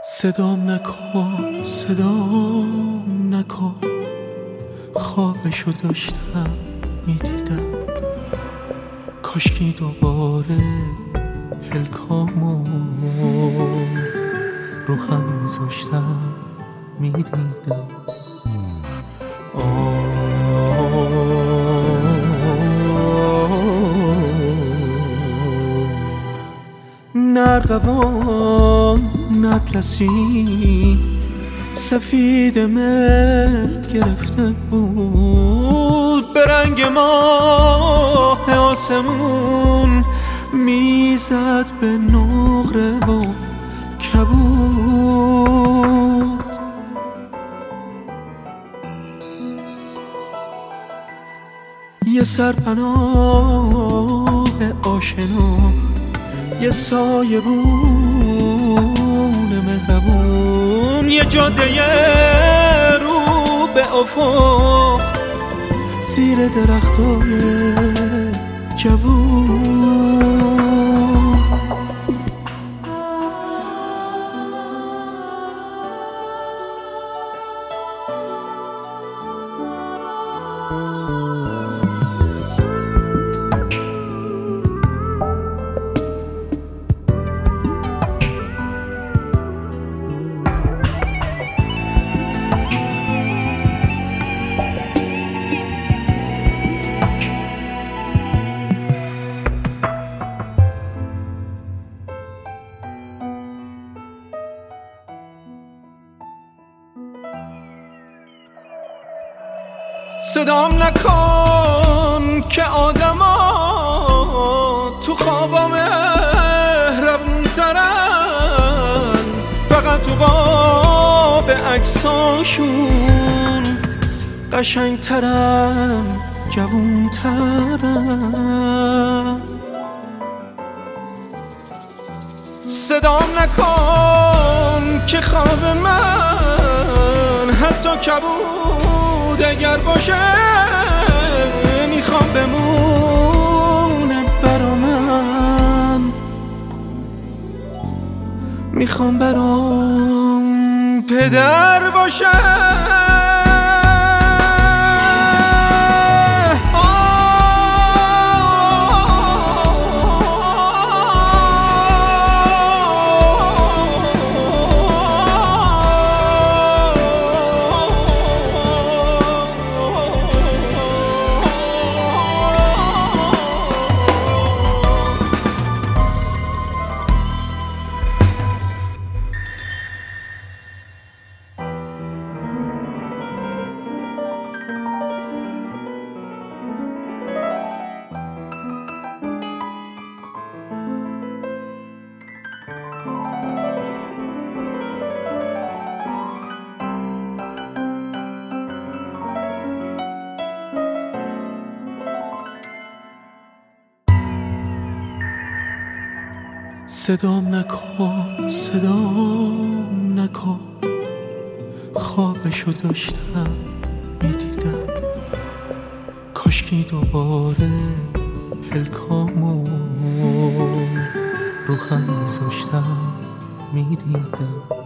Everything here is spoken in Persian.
صدام نکن صدام نکن، خوابشو داشتم میدیدم، کاشکی دوباره پلکامو رو هم میذاشتم میدیدم. نرقبان اطلسی سفید مه گرفته بود، به رنگ ماه آسمون میزد به نقره و کبود. یه سرپناه آشنا، یه سایبون مهربون، یه جاده رو به افق زیر درختای جوون. صدام نکن که آدما تو خوابا مهربون ترن، فقط تو قاب عکساشون قشنگ ترن، جوون ترن. صدام نکن که خواب من حتی کبود اگر باشه میخوام بمونه برا من، میخوام برام پدر باشه. صدام نکن صدام نکن، خوابشو داشتم میدیدم، کاشکی دوباره پلکامو رو هم میذاشتم میدیدم.